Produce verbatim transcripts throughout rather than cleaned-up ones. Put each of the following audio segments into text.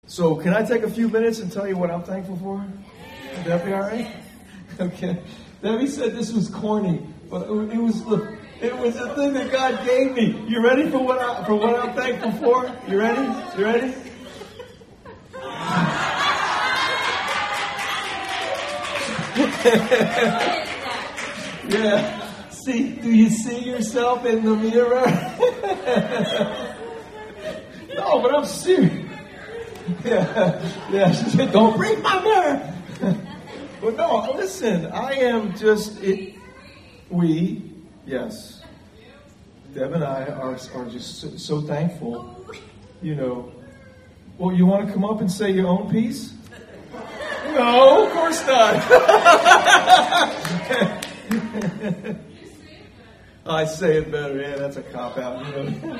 So can I take a few minutes and tell you what I'm thankful for? Would that be all right? Okay. Debbie said this was corny, but it was the it was the thing that God gave me. You ready for what I for what I'm thankful for? You ready? You ready? Yeah. See, do you see yourself in the mirror? No, but I'm serious. Yeah, yeah. She said, "Don't break my mirror." But no, listen. I am just it. We, yes, Deb and I are are just so, so thankful. You know. Well, you want to come up and say your own piece? No, of course not. I say it better. Yeah, that's a cop out. You know.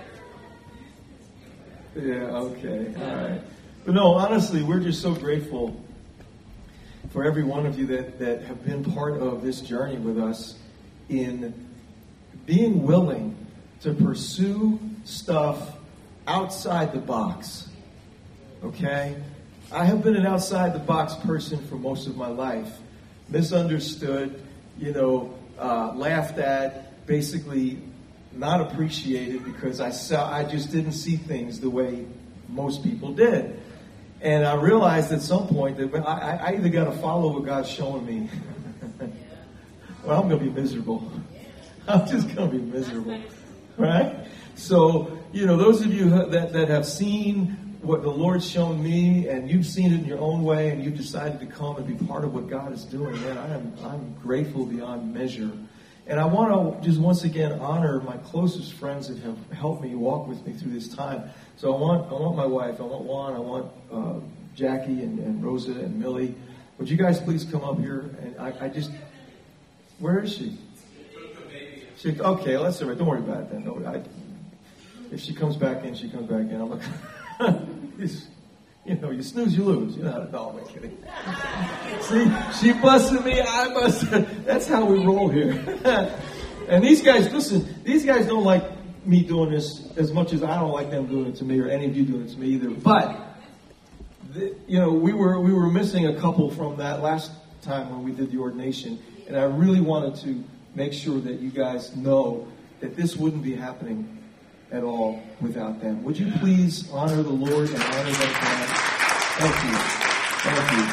Yeah, okay. All right. But no, honestly, we're just so grateful for every one of you that, that have been part of this journey with us in being willing to pursue stuff outside the box. Okay? I have been an outside the box person for most of my life. Misunderstood, you know, uh, laughed at, basically not appreciated because I saw I just didn't see things the way most people did. And I realized at some point that I, I either got to follow what God's showing me, or I'm going to be miserable. I'm just going to be miserable, right? So, you know, those of you that, that have seen what the Lord's shown me, and you've seen it in your own way, and you've decided to come and be part of what God is doing, man, I am I'm grateful beyond measure. And I want to just once again honor my closest friends that have helped me walk with me through this time. So I want I want my wife, I want Juan, I want uh, Jackie and, and Rosa and Millie. Would you guys please come up here? And I, I just, where is she? She okay, let's all right. Don't worry about it then. No, I, if she comes back in, she comes back in. I'm like, you know, you snooze, you lose. You know how to no, I'm kidding. See, she busted me, I busted. That's how we roll here. And these guys, listen, these guys don't like me doing this as much as I don't like them doing it to me, or any of you doing it to me either. But, the, you know, we were we were missing a couple from that last time when we did the ordination. And I really wanted to make sure that you guys know that this wouldn't be happening at all without them. Would you please honor the Lord and honor them tonight? Thank you. Thank you.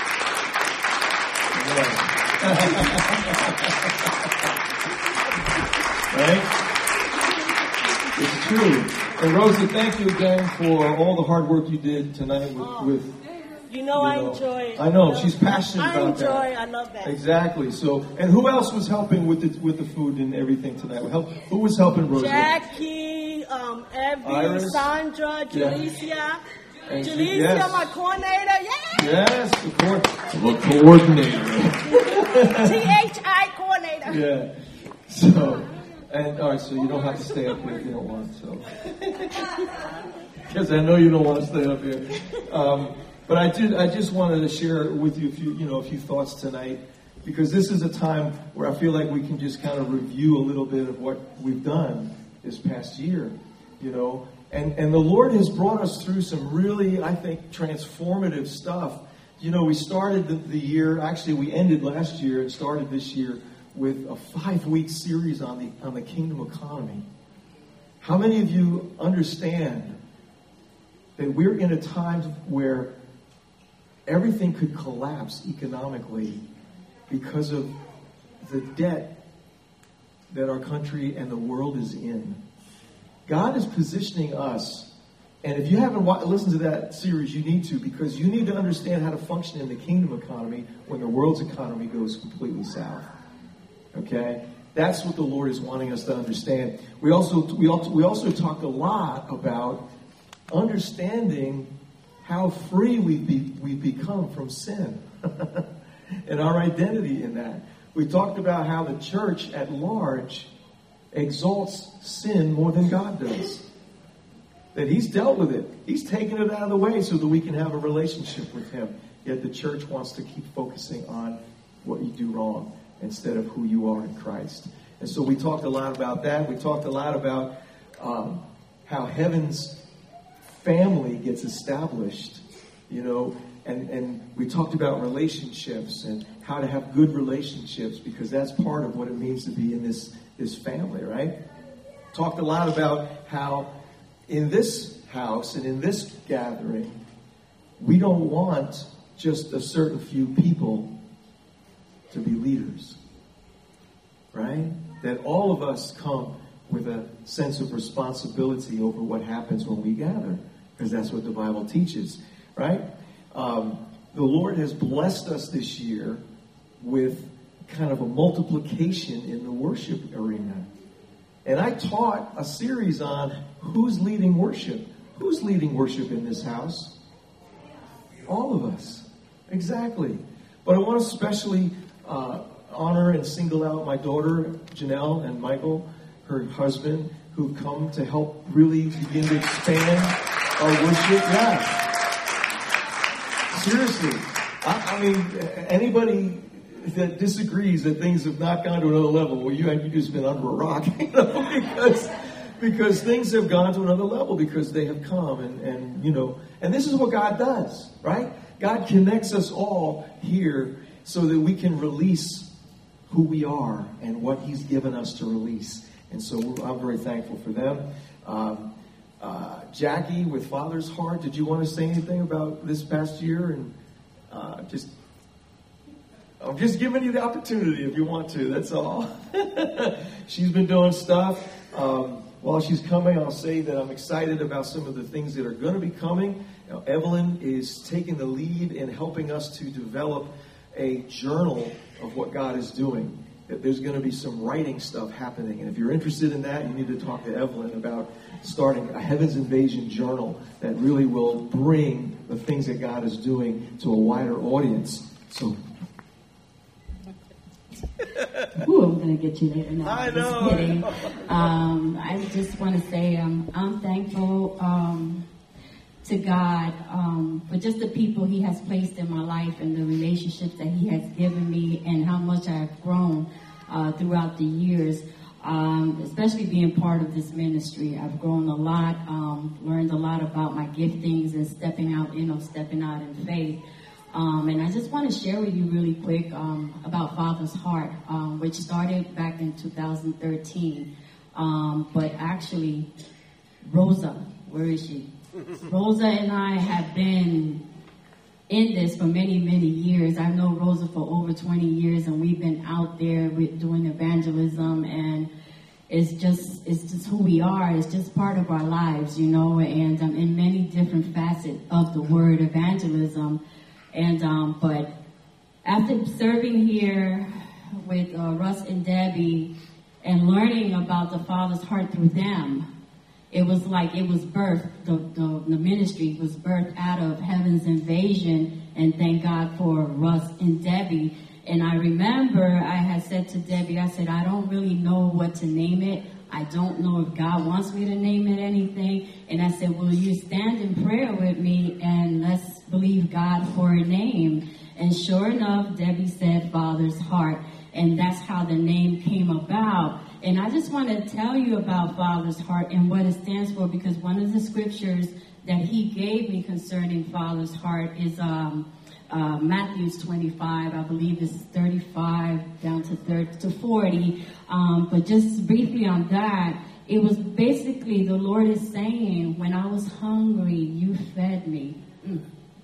Right? It's true. And Rosa, thank you again for all the hard work you did tonight with, oh, with you know, you know I enjoy it. I know, she's passionate I about enjoy, that. I enjoy, I love that. Exactly. So, and who else was helping with the with the food and everything tonight? Help, who was helping Rosa? Jackie, um, Evie, Iris? Sandra, Jalicia. Yeah. Jalicia, Yes. my coordinator. Yeah. Yes, the, co- the coordinator. T H I coordinator. Yeah. So, and all right, so you don't have to stay up here if you don't want. So, because I know you don't want to stay up here. Um, but I did. I just wanted to share with you a few, you know, a few thoughts tonight, because this is a time where I feel like we can just kind of review a little bit of what we've done this past year, you know. And and the Lord has brought us through some really, I think, transformative stuff. You know, we started the, the year, actually we ended last year and started this year with a five-week series on the on the kingdom economy. How many of you understand that we're in a time where everything could collapse economically because of the debt that our country and the world is in? God is positioning us, and if you haven't wa- listened to that series, you need to, because you need to understand how to function in the kingdom economy when the world's economy goes completely south. Okay? That's what the Lord is wanting us to understand. We also we also, we also talked a lot about understanding how free we've, be, we've become from sin and our identity in that. We talked about how the church at large exalts sin more than God does. That He's dealt with it. He's taken it out of the way so that we can have a relationship with Him. Yet the church wants to keep focusing on what you do wrong instead of who you are in Christ. And so we talked a lot about that. We talked a lot about um, how heaven's family gets established, you know, and, and we talked about relationships and how to have good relationships, because that's part of what it means to be in this, this family, right? Talked a lot about how in this house and in this gathering, we don't want just a certain few people to be leaders, right? That all of us come with a sense of responsibility over what happens when we gather, because that's what the Bible teaches, right? Um, the Lord has blessed us this year with kind of a multiplication in the worship arena. And I taught a series on who's leading worship. Who's leading worship in this house? All of us. Exactly. But I want to especially uh, honor and single out my daughter, Janelle, and Michael, her husband, who've come to help really begin to expand our worship. Yeah. Seriously. I, I mean, anybody that disagrees that things have not gone to another level, well, you have you just been under a rock, you know, because because things have gone to another level because they have come, and, and you know, and this is what God does, right? God connects us all here so that we can release who we are and what He's given us to release. And so I'm very thankful for them. Um, uh, Jackie with Father's Heart, did you want to say anything about this past year? And uh, just, I'm just giving you the opportunity if you want to. That's all. She's been doing stuff. Um, while she's coming, I'll say that I'm excited about some of the things that are going to be coming. Now, Evelyn is taking the lead in helping us to develop a journal of what God is doing. That there's going to be some writing stuff happening. And if you're interested in that, you need to talk to Evelyn about starting a Heaven's Invasion journal that really will bring the things that God is doing to a wider audience. So, Ooh, I'm going to get you later now. I Just know. kidding. Um, I just want to say um, I'm thankful um, to God um, for just the people He has placed in my life and the relationships that He has given me, and how much I've grown uh, throughout the years, um, especially being part of this ministry. I've grown a lot, um, learned a lot about my giftings and stepping out, you know, stepping out in faith. Um, and I just want to share with you really quick um, about Father's Heart, um, which started back in two thousand thirteen. Um, but actually, Rosa, where is she? Rosa and I have been in this for many, many years. I've known Rosa for over twenty years, and we've been out there with doing evangelism, and it's just it's just who we are. It's just part of our lives, you know, and um, in many different facets of the word evangelism. And um, but after serving here with uh, Russ and Debbie and learning about the Father's Heart through them, it was like it was birthed, the, the, the ministry was birthed out of Heaven's Invasion, and thank God for Russ and Debbie. And I remember I had said to Debbie, I said, I don't really know what to name it. I don't know if God wants me to name it anything. And I said, will you stand in prayer with me and let's believe God for a name? And sure enough, Debbie said Father's Heart. And that's how the name came about. And I just want to tell you about Father's Heart and what it stands for, because one of the scriptures that He gave me concerning Father's Heart is um, uh, Matthew twenty-five. I believe it's thirty-five down to thirty to forty. Um, but just briefly on that, it was basically the Lord is saying, when I was hungry, you fed me. Mm.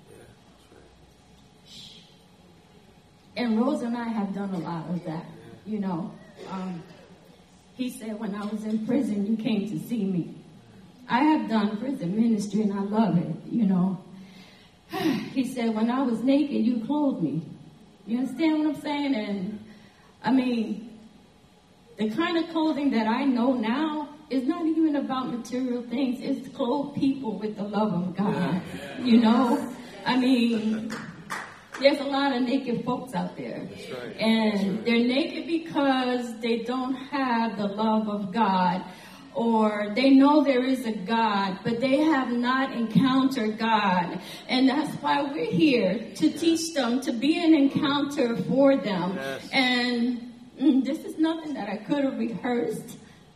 And Rose and I have done a lot of that, you know. Um, he said, when I was in prison, you came to see me. I have done prison ministry, and I love it, you know. He said, when I was naked, you clothed me. You understand what I'm saying? And, I mean, the kind of clothing that I know now is not even about material things. It's to clothe people with the love of God, you know. I mean, there's a lot of naked folks out there. That's right. And That's right. they're naked because they don't have the love of God, or they know there is a God, but they have not encountered God. And that's why we're here, to teach them, to be an encounter for them. Yes. And mm, this is nothing that I could have rehearsed.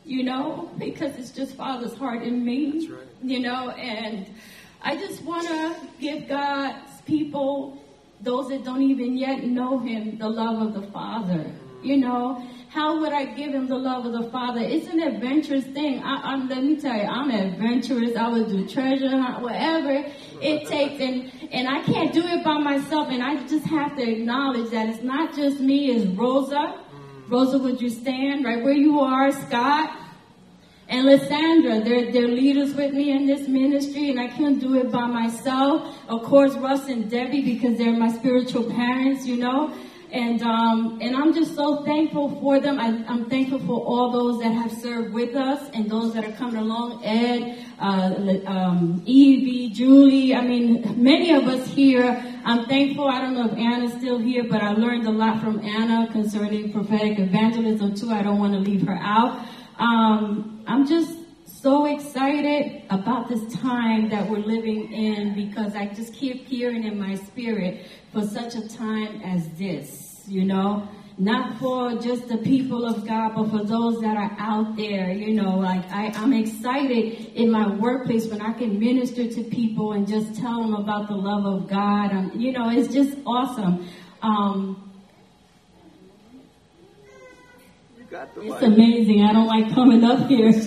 you know, because it's just Father's heart in me. That's right. You know, and I just want to give God's people, those that don't even yet know him, the love of the Father. You know, how would I give him the love of the Father? It's an adventurous thing. I, I'm, let me tell you, I'm adventurous. I would do treasure hunt, whatever it takes. And, and I can't do it by myself. And I just have to acknowledge that it's not just me, it's Rosa. Rosa, would you stand right where you are? Scott and Lysandra, they're, they're leaders with me in this ministry, and I can't do it by myself. Of course, Russ and Debbie, because they're my spiritual parents, you know. And um, and I'm just so thankful for them. I, I'm thankful for all those that have served with us and those that are coming along. Ed, uh, um, Evie, Julie. I mean, many of us here. I'm thankful. I don't know if Anna's still here, but I learned a lot from Anna concerning prophetic evangelism too. I don't want to leave her out. Um, I'm just so excited about this time that we're living in, because I just keep hearing in my spirit for such a time as this, you know, not for just the people of God, but for those that are out there, you know, like I, I'm excited in my workplace when I can minister to people and just tell them about the love of God. Um, you know, it's just awesome. Um, It's amazing. I don't like coming up here. You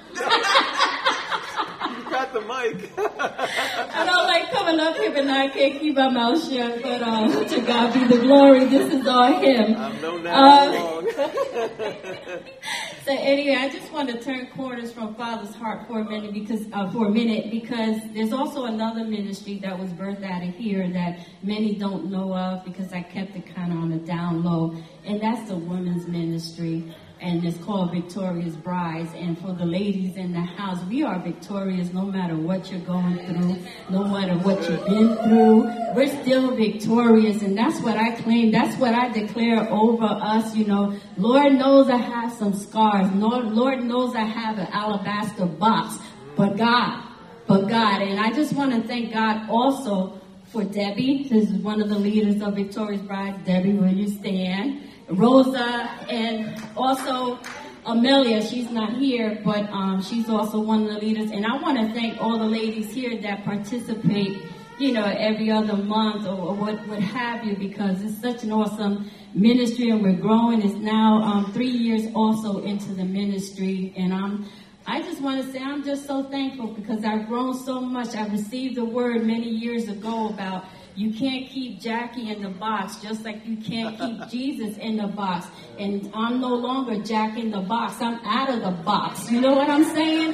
got the mic. I don't like coming up here, but now I can't keep my mouth shut. But uh, to God be the glory. This is all Him. I've known that uh, all along. So anyway, I just want to turn corners from Father's heart for a minute, because uh, for a minute, because there's also another ministry that was birthed out of here that many don't know of, because I kept it kind of on the down low, and that's the women's ministry. And it's called Victorious Brides. And for the ladies in the house, we are victorious no matter what you're going through, no matter what you've been through. We're still victorious, and that's what I claim. That's what I declare over us. You know, Lord knows I have some scars. Lord, Lord knows I have an alabaster box. But God, but God. And I just want to thank God also for Debbie. This is one of the leaders of Victorious Brides. Debbie, will you stand? Rosa, and also Amelia. She's not here, but um, she's also one of the leaders. And I want to thank all the ladies here that participate, you know, every other month or, or what, what have you, because it's such an awesome ministry, and we're growing. It's now um, three years also into the ministry, and I'm I just want to say I'm just so thankful, because I've grown so much. I received a word many years ago about you can't keep Jackie in the box, just like you can't keep Jesus in the box. And I'm no longer Jack in the box. I'm out of the box. You know what I'm saying?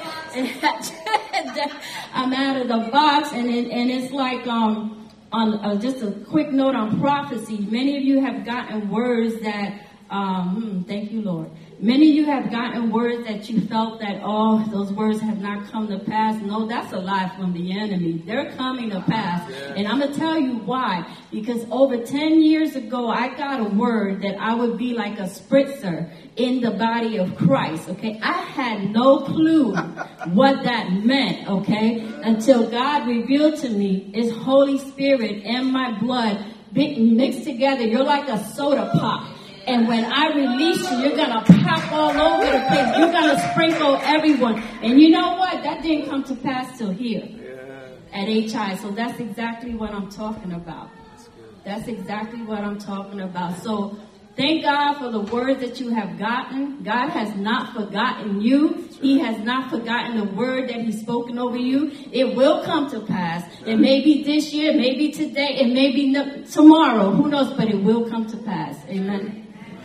I'm out of the box, and it, and it's like um on uh, just a quick note on prophecy. Many of you have gotten words that um thank you, Lord. Many of you have gotten words that you felt that, oh, those words have not come to pass. No, that's a lie from the enemy. They're coming to pass. Yeah. And I'm going to tell you why. Because over ten years ago, I got a word that I would be like a spritzer in the body of Christ, okay? I had no clue what that meant, okay? Until God revealed to me His Holy Spirit and my blood mixed together. You're like a soda pop. And when I release you, you're going to pop all over the place. You're going to sprinkle everyone. And you know what? That didn't come to pass till here yeah. at H I. So that's exactly what I'm talking about. That's, that's exactly what I'm talking about. So thank God for the word that you have gotten. God has not forgotten you. Right. He has not forgotten the word that He's spoken over you. It will come to pass. It may be this year, maybe today, it may be no- tomorrow. Who knows? But it will come to pass. Amen.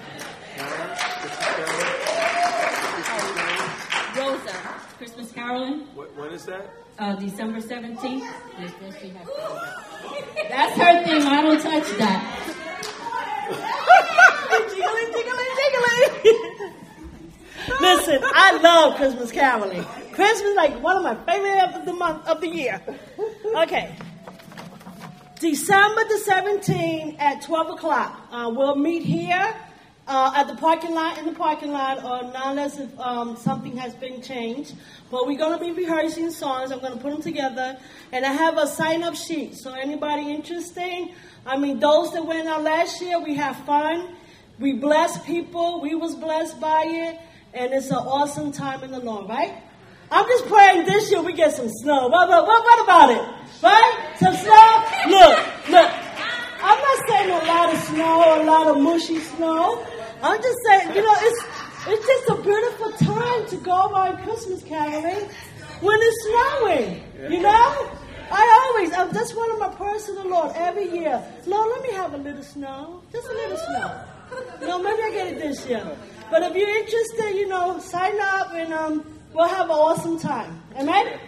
Rosa, Christmas caroling. What, when is that? Uh, December seventeenth. That's her thing. I don't touch that. Jiggly, jiggly, jiggly. Listen, I love Christmas caroling. Christmas is like one of my favorite of the month of the year. Okay. December the seventeenth at twelve o'clock. Uh, we'll meet here. Uh, at the parking lot, in the parking lot, or not unless if, um, something has been changed. But we're going to be rehearsing songs. I'm going to put them together. And I have a sign-up sheet. So anybody interested? I mean, those that went out last year, we have fun. We bless people. We was blessed by it. and it's an awesome time in the Lord, right? I'm just praying this year we get some snow. What, what, what about it? Right? Some snow? Look, look. I'm not saying a lot of snow, a lot of mushy snow. I'm just saying, you know, it's it's just a beautiful time to go around Christmas caroling when it's snowing, you know? I always, uh, that's one of my prayers to the Lord every year. Lord, let me have a little snow, just a little snow. You know, maybe I get it this year. But if you're interested, you know, sign up and um, we'll have an awesome time. Amen?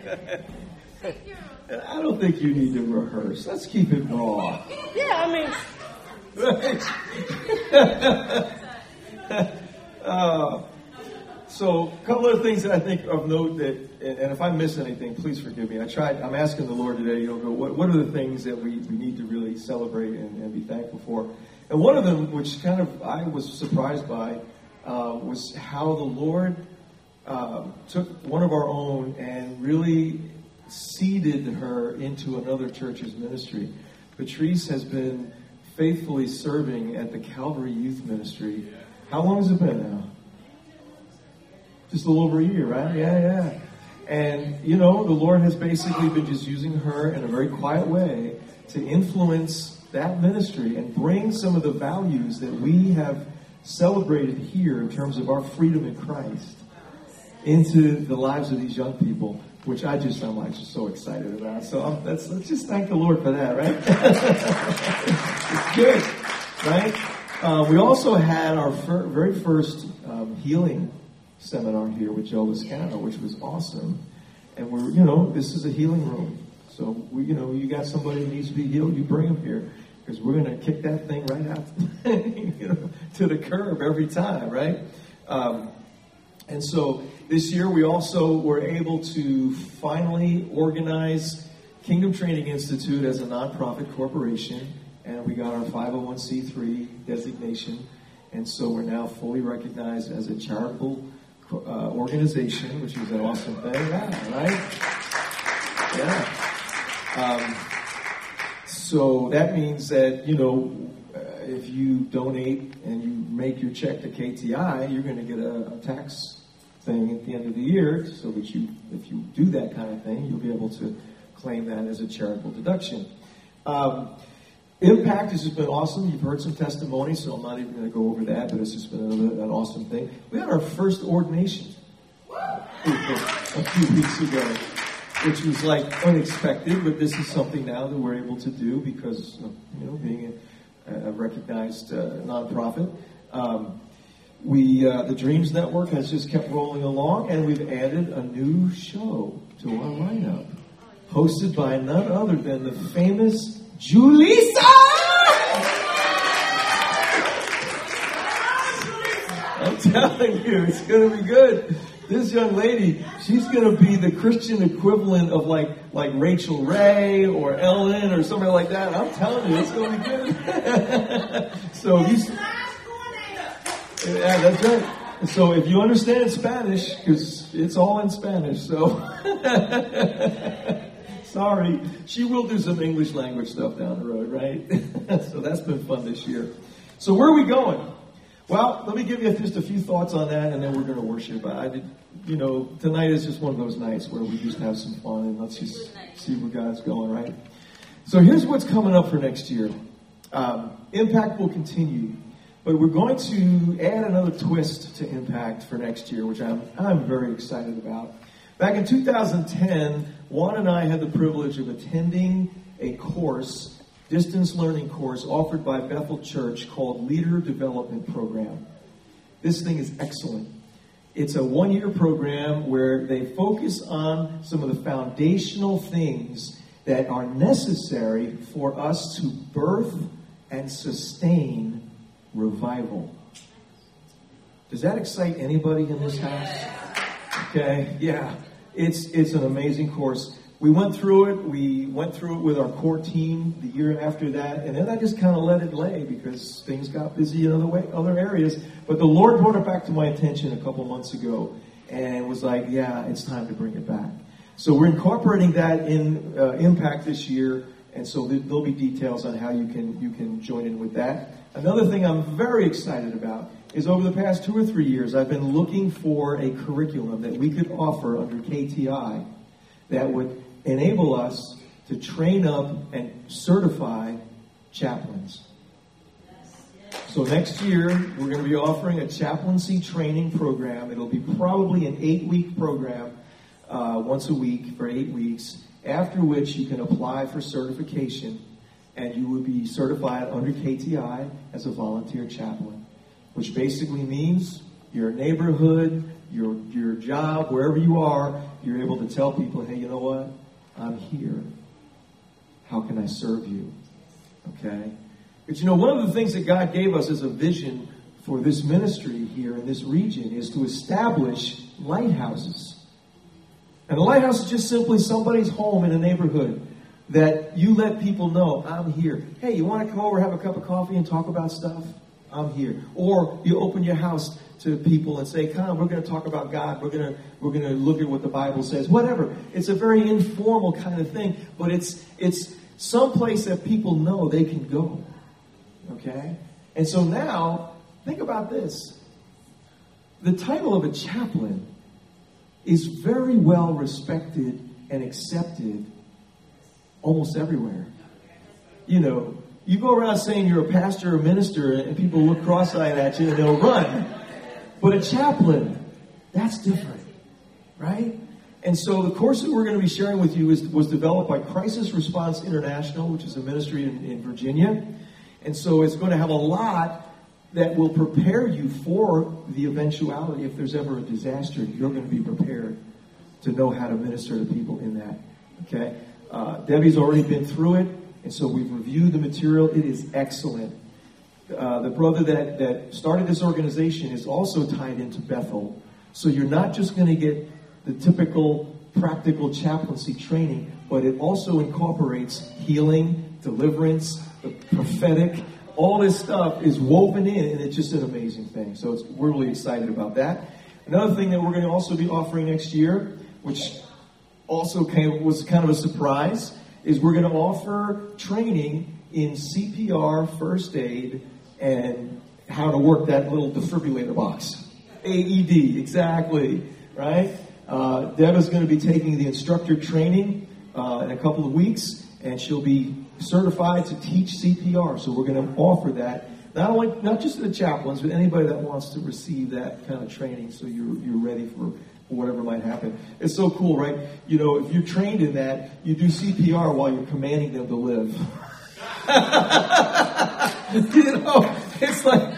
I don't think you need to rehearse. Let's keep it raw. Yeah, I mean. uh, so, a couple of things that I think of note that, and, and if I miss anything, please forgive me. I tried. I'm asking the Lord today. You know, what what are the things that we, we need to really celebrate and, and be thankful for? And one of them, which kind of I was surprised by, uh, was how the Lord uh, took one of our own and really seeded her into another church's ministry. Patrice has been faithfully serving at the Calvary Youth Ministry. How long has it been now? Just a little over a year, right? Yeah, yeah. And, you know, the Lord has basically been just using her in a very quiet way to influence that ministry and bring some of the values that we have celebrated here in terms of our freedom in Christ into the lives of these young people, which I just am like just so excited about. So um, that's, let's just thank the Lord for that, right? It's good, right? Uh, we also had our fir- very first um, healing seminar here with Joe Lascano, which was awesome. And we're, you know, this is a healing room. So, we, you know, you got somebody who needs to be healed, you bring them here. Because we're going to kick that thing right out you know, to the curb every time, right? Um, and so this year we also were able to finally organize Kingdom Training Institute as a nonprofit corporation. And we got our five oh one c three designation. And so we're now fully recognized as a charitable uh, organization, which is an awesome thing. Yeah, right? Yeah. Um, So that means that, you know, uh, if you donate and you make your check to K T I, you're going to get a, a tax thing at the end of the year, so that you, if you do that kind of thing, you'll be able to claim that as a charitable deduction. Um, Impact has just been awesome. You've heard some testimonies, so I'm not even going to go over that, but it's just been another, an awesome thing. We had our first ordination a few weeks ago, which was like unexpected, but this is something now that we're able to do because of, you know, being a, a recognized uh, nonprofit. Um, we, uh, the Dreams Network has just kept rolling along, and we've added a new show to our lineup, hosted by none other than the famous Julissa! I'm telling you, it's going to be good. This young lady, she's going to be the Christian equivalent of like like Rachel Ray or Ellen or somebody like that. I'm telling you, it's going to be good. So you, yeah, that's right. So if you understand Spanish, because it's all in Spanish, so sorry, she will do some English language stuff down the road, right? So that's been fun this year. So where are we going? Well, let me give you just a few thoughts on that, and then we're going to worship. I did, you know, tonight is just one of those nights where we just have some fun, and let's just see where God's going, right? So here's what's coming up for next year. Um, Impact will continue, but we're going to add another twist to Impact for next year, which I'm I'm very excited about. Back in two thousand ten, Juan and I had the privilege of attending a course distance learning course offered by Bethel Church called Leader Development Program. This thing is excellent. It's a one-year program where they focus on some of the foundational things that are necessary for us to birth and sustain revival. Does that excite anybody in this house? Okay, yeah. It's it's an amazing course. We went through it. We went through it with our core team the year after that, and then I just kind of let it lay because things got busy in other way, other areas. But the Lord brought it back to my attention a couple months ago, and was like, "Yeah, it's time to bring it back." So we're incorporating that in uh, Impact this year, and so there'll be details on how you can you can join in with that. Another thing I'm very excited about is over the past two or three years, I've been looking for a curriculum that we could offer under K T I that would enable us to train up and certify chaplains. So next year, we're going to be offering a chaplaincy training program. It'll be probably an eight-week program, uh, once a week for eight weeks, after which you can apply for certification, and you will be certified under K T I as a volunteer chaplain, which basically means your neighborhood, your your job, wherever you are, you're able to tell people, hey, you know what? I'm here. How can I serve you? Okay? But you know, one of the things that God gave us as a vision for this ministry here in this region is to establish lighthouses. And a lighthouse is just simply somebody's home in a neighborhood that you let people know, I'm here. Hey, you want to come over, have a cup of coffee and talk about stuff? I'm here. Or you open your house to people and say, come, we're going to talk about God. We're going to we're going to look at what the Bible says. Whatever. It's a very informal kind of thing, but it's it's someplace that people know they can go. Okay? And so now, think about this. The title of a chaplain is very well respected and accepted almost everywhere. You know, you go around saying you're a pastor or minister and people look cross-eyed at you and they'll run. But a chaplain, that's different, right? And so the course that we're going to be sharing with you is, was developed by Crisis Response International, which is a ministry in, in Virginia. And so it's going to have a lot that will prepare you for the eventuality. If there's ever a disaster, you're going to be prepared to know how to minister to people in that. Okay? Uh, Debbie's already been through it, and so we've reviewed the material. It is excellent. Uh, the brother that, that started this organization is also tied into Bethel. So you're not just going to get the typical practical chaplaincy training, but it also incorporates healing, deliverance, the prophetic. All this stuff is woven in, and it's just an amazing thing. So it's, we're really excited about that. Another thing that we're going to also be offering next year, which also came, was kind of a surprise, is we're going to offer training in C P R, first aid, and how to work that little defibrillator box. A E D, exactly, right? Uh, Deb is going to be taking the instructor training uh, in a couple of weeks, and she'll be certified to teach C P R. So we're going to offer that, not only not just to the chaplains, but anybody that wants to receive that kind of training, so you're you're ready for whatever might happen. It's so cool, right? You know, if you're trained in that, you do C P R while you're commanding them to live. You know, it's like,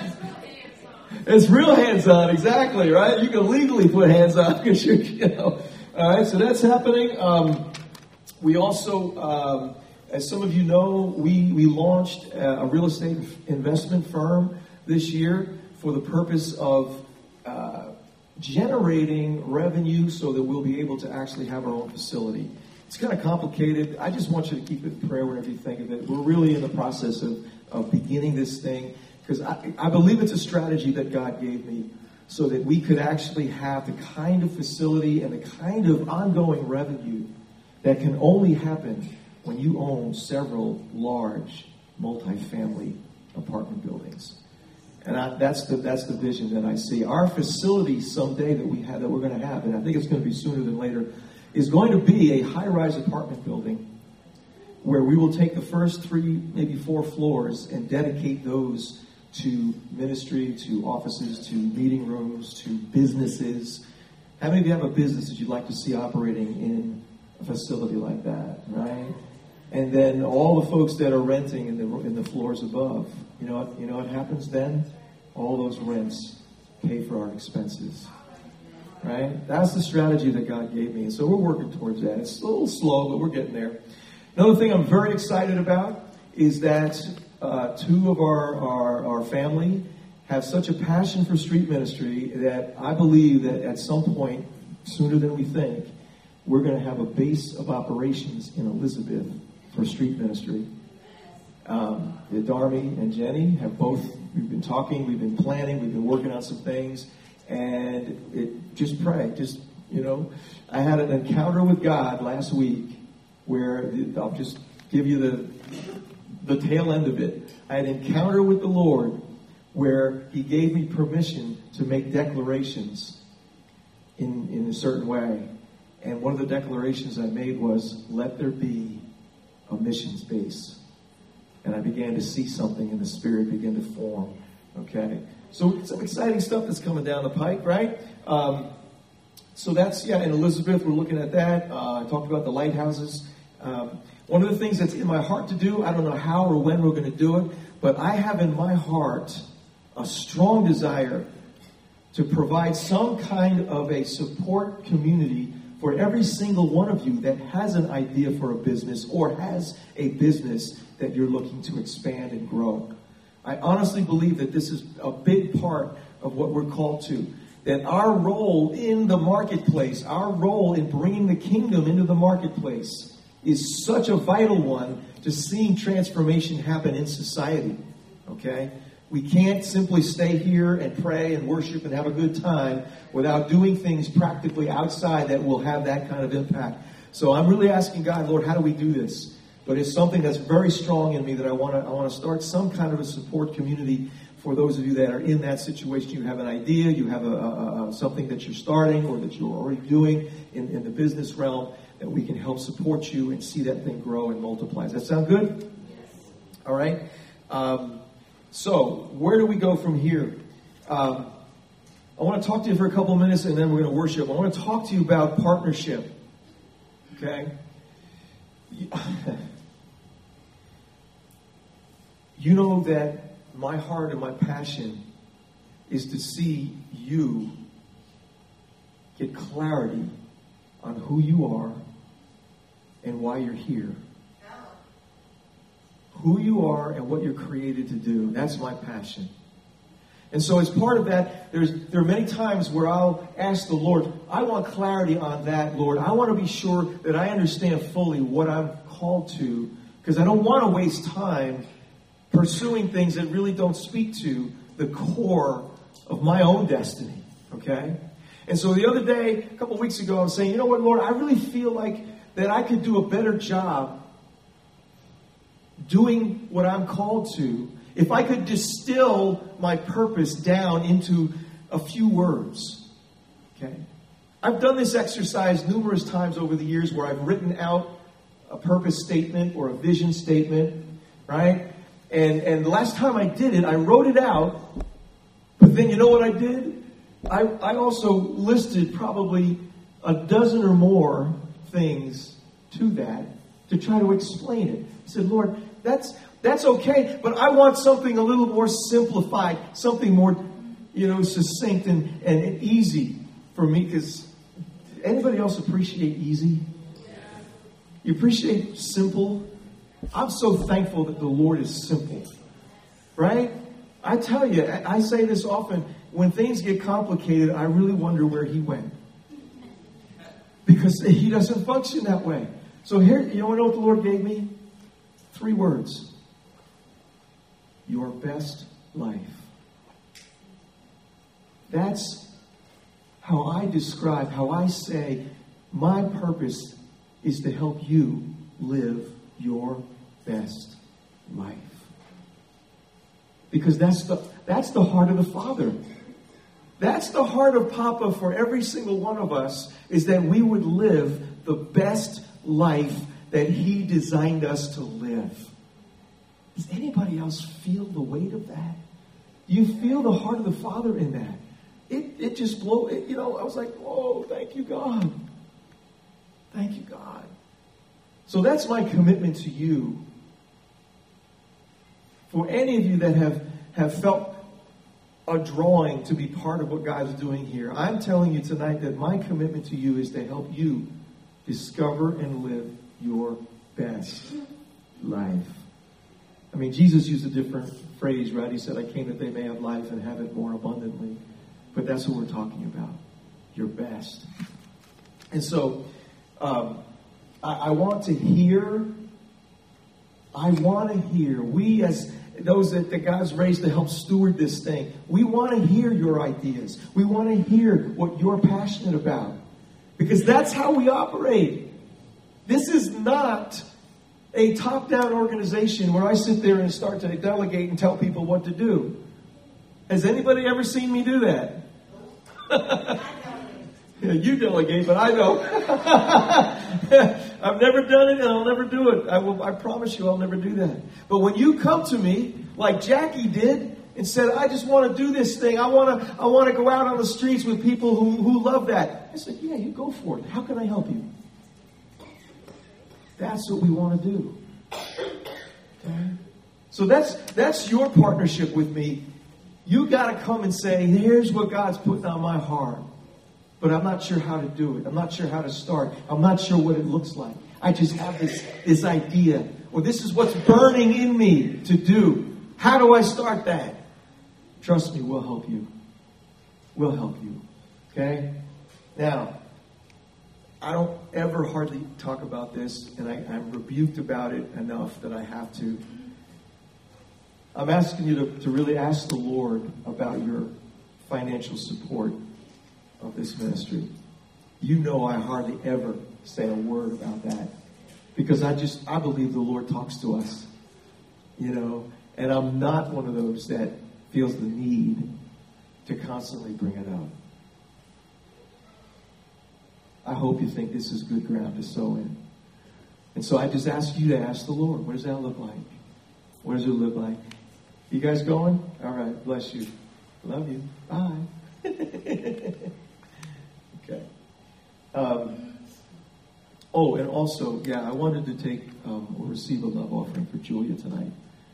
it's real hands-on, exactly, right? You can legally put hands on because you're, you know. All right, so that's happening. Um, we also, um, as some of you know, we, we launched a real estate investment firm this year for the purpose of uh, generating revenue so that we'll be able to actually have our own facility. It's kind of complicated. I just want you to keep it in prayer whenever you think of it. We're really in the process of, of beginning this thing because I, I believe it's a strategy that God gave me so that we could actually have the kind of facility and the kind of ongoing revenue that can only happen when you own several large multifamily apartment buildings. And I, that's the that's the vision that I see. Our facility someday that we have that we're going to have, and I think it's going to be sooner than later, is going to be a high-rise apartment building where we will take the first three, maybe four floors and dedicate those to ministry, to offices, to meeting rooms, to businesses. How many of you have a business that you'd like to see operating in a facility like that, right? And then all the folks that are renting in the in the floors above, you know what, you know what happens then? All those rents pay for our expenses. Right? That's the strategy that God gave me. And so we're working towards that. It's a little slow, but we're getting there. Another thing I'm very excited about is that uh, two of our, our, our family have such a passion for street ministry that I believe that at some point, sooner than we think, we're going to have a base of operations in Elizabeth for street ministry. Um, Darmy and Jenny have both, we've been talking, we've been planning, we've been working on some things. And it, just pray, just, you know, I had an encounter with God last week where, I'll just give you the the tail end of it. I had an encounter with the Lord where he gave me permission to make declarations in, in a certain way. And one of the declarations I made was, let there be a missions base. And I began to see something in the spirit begin to form. Okay? So some exciting stuff that's coming down the pike, right? Um, so that's, yeah, in Elizabeth, we're looking at that. Uh, I talked about the lighthouses. Um, one of the things that's in my heart to do, I don't know how or when we're going to do it, but I have in my heart a strong desire to provide some kind of a support community for every single one of you that has an idea for a business or has a business that you're looking to expand and grow. I honestly believe that this is a big part of what we're called to. That our role in the marketplace, our role in bringing the kingdom into the marketplace is such a vital one to seeing transformation happen in society. Okay? We can't simply stay here and pray and worship and have a good time without doing things practically outside that will have that kind of impact. So I'm really asking God, Lord, how do we do this? But it's something that's very strong in me that I want to I want to start some kind of a support community for those of you that are in that situation. You have an idea, you have a, a, a something that you're starting or that you're already doing in, in the business realm, that we can help support you and see that thing grow and multiply. Does that sound good? Yes. All right. Um, So, where do we go from here? Um, I want to talk to you for a couple of minutes and then we're going to worship. I want to talk to you about partnership. Okay? You know that my heart and my passion is to see you get clarity on who you are and why you're here. Who you are and what you're created to do. That's my passion. And so as part of that, there's there are many times where I'll ask the Lord, I want clarity on that, Lord. I want to be sure that I understand fully what I'm called to, because I don't want to waste time pursuing things that really don't speak to the core of my own destiny. Okay? And so the other day, a couple of weeks ago, I was saying, you know what, Lord, I really feel like that I could do a better job doing what I'm called to, if I could distill my purpose down into a few words. Okay? I've done this exercise numerous times over the years where I've written out a purpose statement or a vision statement, right? And and the last time I did it, I wrote it out, but then you know what I did? I, I also listed probably a dozen or more things to that to try to explain it. I said, Lord, That's that's okay, but I want something a little more simplified, something more, you know, succinct and, and, and easy for me. Because anybody else appreciate easy? You appreciate simple? I'm so thankful that the Lord is simple, right? I tell you, I, I say this often. When things get complicated, I really wonder where He went, because He doesn't function that way. So here, you know what the Lord gave me? Three words. Your best life. That's how I describe, how I say, my purpose is to help you live your best life. Because that's the that's the heart of the Father. That's the heart of Papa for every single one of us, is that we would live the best life that He designed us to live. Does anybody else feel the weight of that? You feel the heart of the Father in that. It it just blow. It, you know, I was like, oh, thank you, God. Thank you, God. So that's my commitment to you. For any of you that have, have felt a drawing to be part of what God is doing here, I'm telling you tonight that my commitment to you is to help you discover and live your best life. I mean, Jesus used a different phrase, right? He said, I came that they may have life and have it more abundantly. But that's what we're talking about. Your best. And so, um, I, I want to hear, I want to hear, we as those that, that God's raised to help steward this thing, we want to hear your ideas. We want to hear what you're passionate about. Because that's how we operate. This is not a top-down organization where I sit there and start to delegate and tell people what to do. Has anybody ever seen me do that? Yeah, you delegate, but I don't. I've never done it, and I'll never do it. I will. I promise you, I'll never do that. But when you come to me, like Jackie did, and said, "I just want to do this thing. I want to. I want to go out on the streets with people who who love that." I said, "Yeah, you go for it. How can I help you?" That's what we want to do. Okay? So that's that's your partnership with me. You got to come and say, "Here's what God's putting on my heart. But I'm not sure how to do it. I'm not sure how to start. I'm not sure what it looks like. I just have this, this idea. Or this is what's burning in me to do. How do I start that?" Trust me, we'll help you. We'll help you. Okay? Now, I don't ever hardly talk about this, and I, I'm rebuked about it enough that I have to. I'm asking you to, to really ask the Lord about your financial support of this ministry. You know I hardly ever say a word about that, because I just I believe the Lord talks to us, you know, and I'm not one of those that feels the need to constantly bring it up. I hope you think this is good ground to sow in. And so I just ask you to ask the Lord, what does that look like? What does it look like? You guys going? All right, bless you. Love you. Bye. Okay. Um, oh, and also, yeah, I wanted to take um, or receive a love offering for Julia tonight.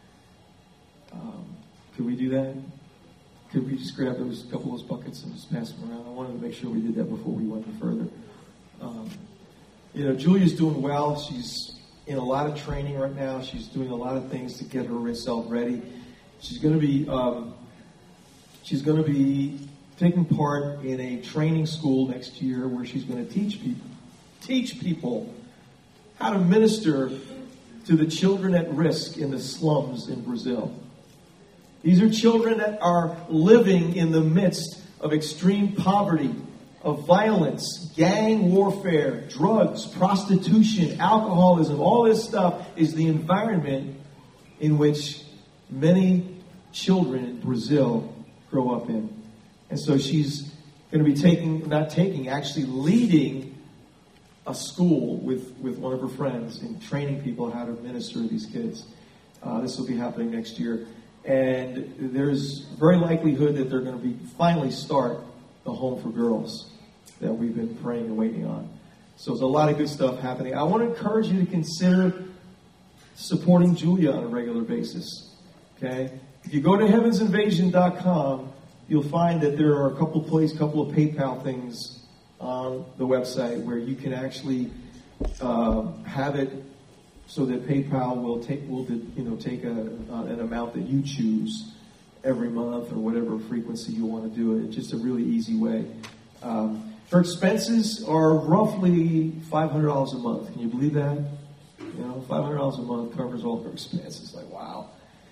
Um, could we do that? Could we just grab those couple of those buckets and just pass them around? I wanted to make sure we did that before we went any further. Um, you know, Julia's doing well. She's in a lot of training right now. She's doing a lot of things to get herself ready. She's going to be um, she's going to be taking part in a training school next year where she's going to teach people teach people how to minister to the children at risk in the slums in Brazil. These are children that are living in the midst of extreme poverty, of violence, gang warfare, drugs, prostitution, alcoholism. All this stuff is the environment in which many children in Brazil grow up in. And so she's going to be taking, not taking, actually leading a school with, with one of her friends and training people how to minister to these kids. Uh, this will be happening next year. And there's very likelihood that they're going to be finally start the Home for Girls that we've been praying and waiting on. So there's a lot of good stuff happening. I want to encourage you to consider supporting Julia on a regular basis. Okay? If you go to heavens invasion dot com, you'll find that there are a couple places, couple of PayPal things on the website where you can actually uh, have it so that PayPal will take will you know take a, uh, an amount that you choose every month or whatever frequency you want to do it. It's just a really easy way. Um, her expenses are roughly five hundred dollars a month. Can you believe that? You know, five hundred dollars a month covers all her expenses. Like, wow.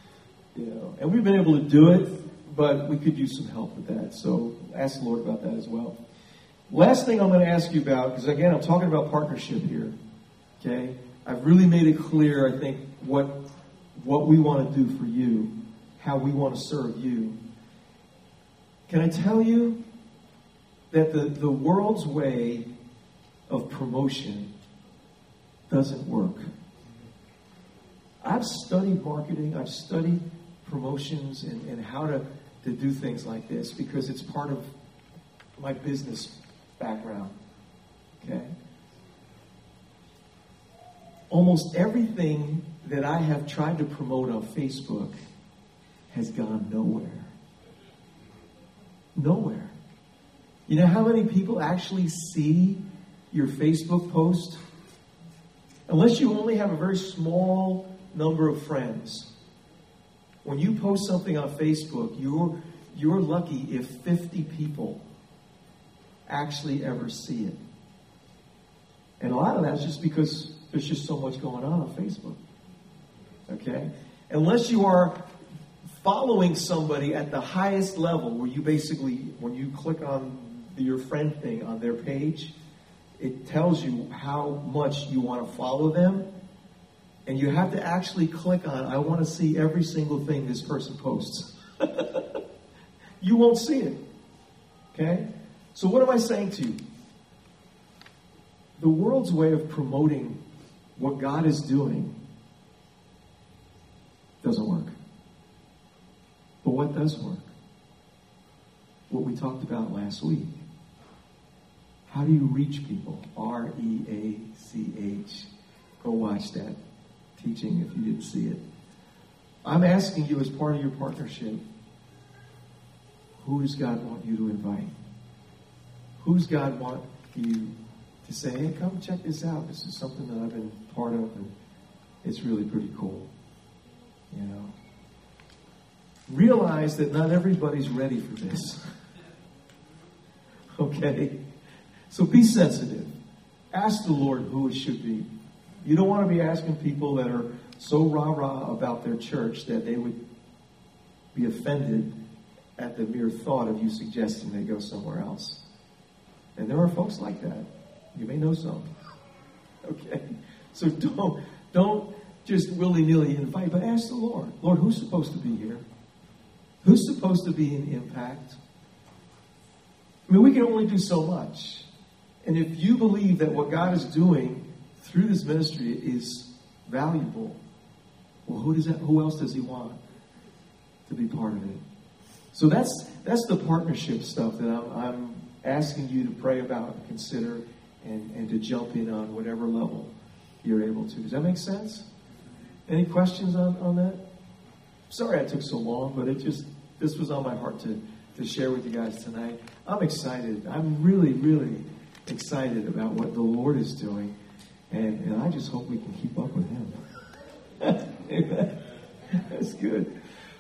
You know, and we've been able to do it, but we could use some help with that. So ask the Lord about that as well. Last thing I'm going to ask you about, because again, I'm talking about partnership here. Okay? I've really made it clear, I think, what what we want to do for you, how we want to serve you. Can I tell you that the, the world's way of promotion doesn't work? I've studied marketing, I've studied promotions and, and how to, to do things like this because it's part of my business background. Okay? Almost everything that I have tried to promote on Facebook has gone nowhere. Nowhere. You know how many people actually see your Facebook post? Unless you only have a very small number of friends. When you post something on Facebook, you're you're lucky if fifty people actually ever see it. And a lot of that's just because there's just so much going on on Facebook. Okay? Unless you are following somebody at the highest level where you basically, when you click on your friend thing on their page, it tells you how much you want to follow them. And you have to actually click on, I want to see every single thing this person posts. you won't see it. Okay? So what am I saying to you? The world's way of promoting what God is doing doesn't work. But what does work? What we talked about last week. How do you reach people? R E A C H. Go watch that teaching if you didn't see it. I'm asking you as part of your partnership, who does God want you to invite? Who does God want you to say, hey, come check this out. This is something that I've been part of, and it's really pretty cool. You know? Realize that not everybody's ready for this. Okay? So be sensitive. Ask the Lord who it should be. You don't want to be asking people that are so rah-rah about their church that they would be offended at the mere thought of you suggesting they go somewhere else. And there are folks like that. You may know some. Okay? So don't, don't just willy-nilly invite, but ask the Lord. Lord, who's supposed to be here? Who's supposed to be in Impact? I mean, we can only do so much. And if you believe that what God is doing through this ministry is valuable, well, who does that, who else does he want to be part of it? So that's that's the partnership stuff that I'm, I'm asking you to pray about and consider and, and to jump in on whatever level you're able to. Does that make sense? Any questions on, on that? Sorry I took so long, but it just this was on my heart to, to share with you guys tonight. I'm excited. I'm really, really excited about what the Lord is doing. And, and I just hope we can keep up with him. Amen. That's good.